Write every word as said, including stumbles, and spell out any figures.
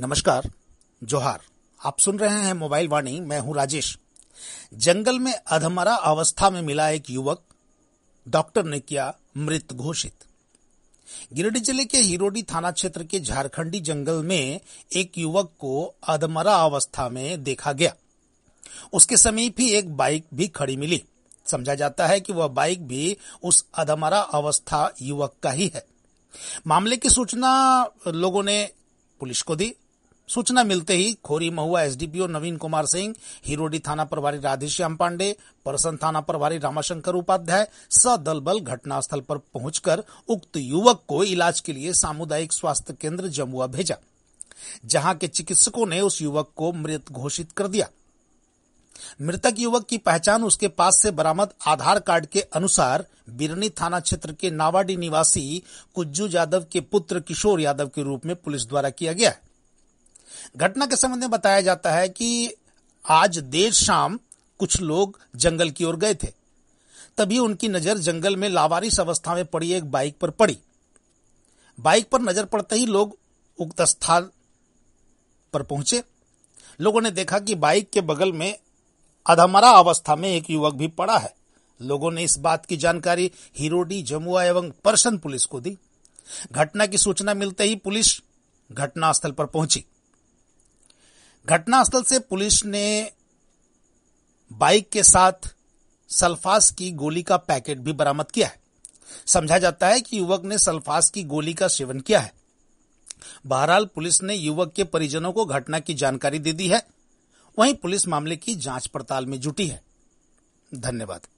नमस्कार, जोहार। आप सुन रहे हैं मोबाइल वाणी। मैं हूं राजेश। जंगल में अधमरा अवस्था में मिला एक युवक, डॉक्टर ने किया मृत घोषित। गिरिडीह जिले के हिरोडी थाना क्षेत्र के झारखंडी जंगल में एक युवक को अधमरा अवस्था में देखा गया। उसके समीप ही एक बाइक भी खड़ी मिली। समझा जाता है कि वह बाइक भी उस अधमरा अवस्था युवक का ही है। मामले की सूचना लोगों ने पुलिस को दी। सूचना मिलते ही खोरी महुआ एसडीपीओ नवीन कुमार सिंह, हिरोडी थाना प्रभारी राधेश्याम पांडे, परसन थाना प्रभारी रामाशंकर उपाध्याय सदल बल घटनास्थल पर पहुंचकर उक्त युवक को इलाज के लिए सामुदायिक स्वास्थ्य केंद्र जमुआ भेजा, जहां के चिकित्सकों ने उस युवक को मृत घोषित कर दिया। मृतक युवक की पहचान उसके पास से बरामद आधार कार्ड के अनुसार बिरनी थाना क्षेत्र के नावाडी निवासी कुज्जू यादव के पुत्र किशोर यादव के रूप में पुलिस द्वारा किया गया है। घटना के संबंध में बताया जाता है कि आज देर शाम कुछ लोग जंगल की ओर गए थे। तभी उनकी नजर जंगल में लावारिस अवस्था में पड़ी एक बाइक पर पड़ी। बाइक पर नजर पड़ते ही लोग उक्त स्थान पर पहुंचे। लोगों ने देखा कि बाइक के बगल में अधमरा अवस्था में एक युवक भी पड़ा है। लोगों ने इस बात की जानकारी हिरोडी, जमुआ एवं परसन पुलिस को दी। घटना की सूचना मिलते ही पुलिस घटनास्थल पर पहुंची। घटनास्थल से पुलिस ने बाइक के साथ सल्फास की गोली का पैकेट भी बरामद किया है। समझा जाता है कि युवक ने सल्फास की गोली का सेवन किया है। बहरहाल पुलिस ने युवक के परिजनों को घटना की जानकारी दे दी है। वहीं पुलिस मामले की जांच पड़ताल में जुटी है। धन्यवाद।